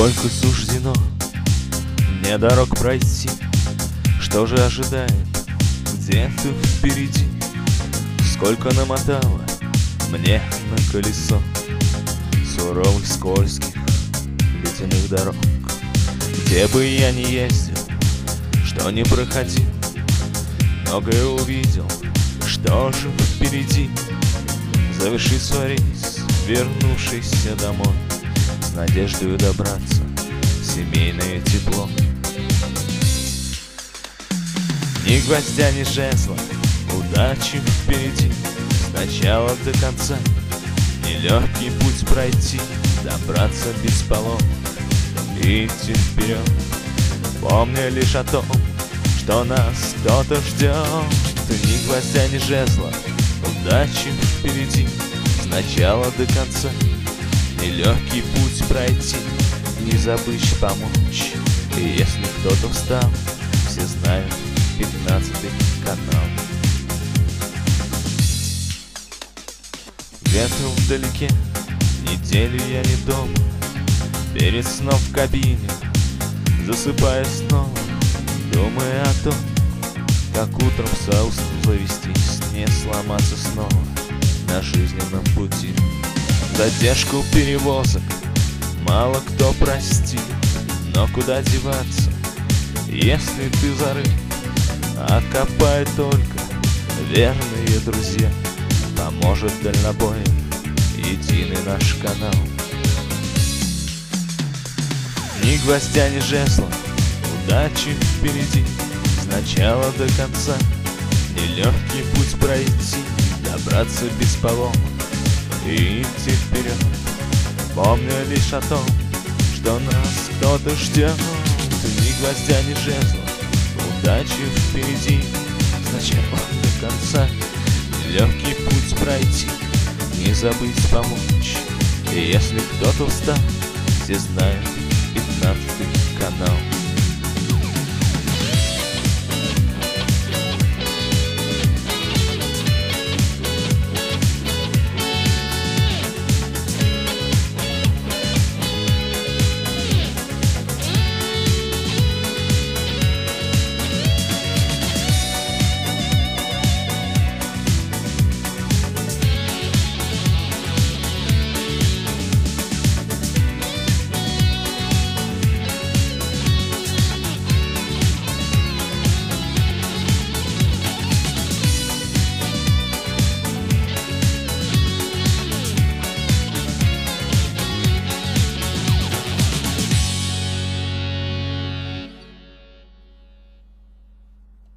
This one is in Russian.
Сколько суждено мне дорог пройти, что же ожидает где-то впереди? Сколько намотало мне на колесо суровых, скользких, ледяных дорог. Где бы я ни ездил, что ни проходил, многое увидел, что же впереди. Завершит свой рейс, вернувшийся домой, с надеждой добраться в семейное тепло. Ни гвоздя, ни жезла, удачи впереди, с начала до конца. Нелегкий путь пройти, добраться без поломок и идти вперед, помня лишь о том, что нас кто-то ждет. Ни гвоздя, ни жезла, удачи впереди, с начала до конца. Нелегкий путь пройти, не забыть помочь. И если кто-то встал, все знают 15-й канал. Где-то вдалеке, неделю я не дома, перед сном в кабине, засыпая снова, думая о том, как утром со устал завестись, не сломаться снова на жизненном пути. Задержку перевозок мало кто простит, но куда деваться, если ты зарыт? А копают только верные друзья. Поможет дальнобоем единый наш канал. Ни гвоздя, ни жезла, удачи впереди, с начала до конца. Нелегкий путь пройти, добраться без поломок и идти вперед, помня лишь о том, что нас кто-то ждет. Ни гвоздя, ни жезла, удачи впереди, с начала до конца. Легкий путь пройти, не забыть помочь. И если кто-то устал, все знают 15-й канал.